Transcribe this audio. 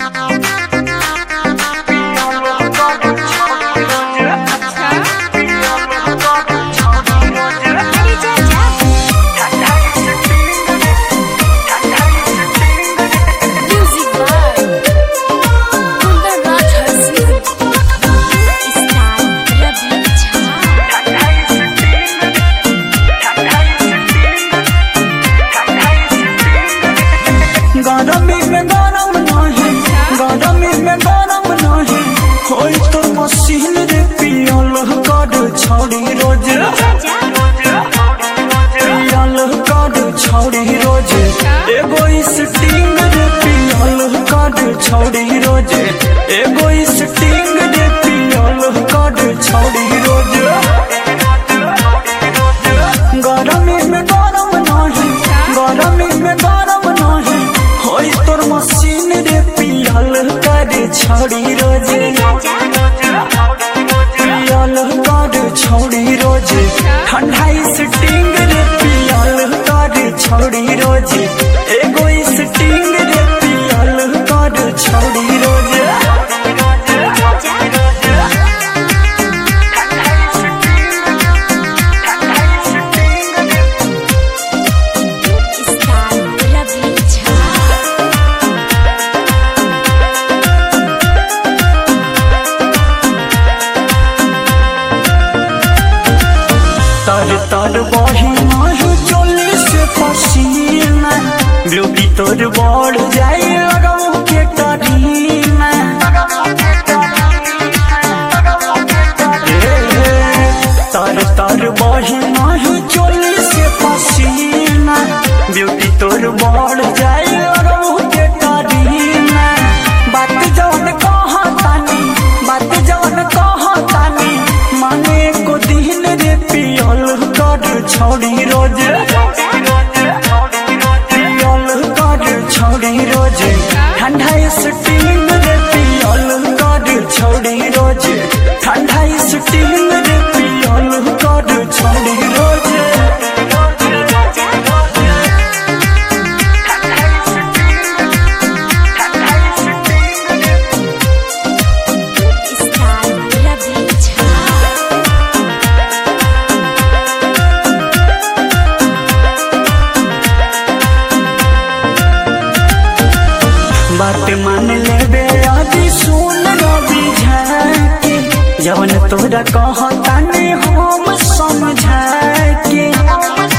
गरमी में गरम नहीं, गरमी में गरम नहीं, कोई तो मशीन रे पियल कर छोड़ी रोज, पियल कर छोड़ी रोज, एगो स्टिंग रे पियल कर छोड़ी रोज, एगो स्टिंग रे पियल कर छोड़ी रोज। गरमी में गरम नहीं, गरमी में गरम नहीं, होई तोर मशीन रे पियल कर छोड़ी रोज, पियल कर छोड़ी रोज, ठंडा स्टिंग रे पियल कर छोड़ी रोज, एगो स्टिंग रे पियल कर छोड़ी रोज। तर तर बही माही चोली से पसीना, ब्यूटी तोर बढ़ जाए लगाओ के करीना। तर तर बही माही चोली से पसीना, ब्यूटी तोर बढ़ जाए लगाओ के करीना। बात जवन कहा तानी, बात जवन कहा तानी, माने को दिन रे पियल कर छोड़ी रोज, पियल कर छोड़ी रोज, ठंडा स्टिंग रे पियल कर छोड़ी रोज, ठंडा स्टिंग रे पियल कर छोड़ी रोज। बात मान लेबे आदि सुन रवि झाके, जवन तोरा कहतानी हम समझाके।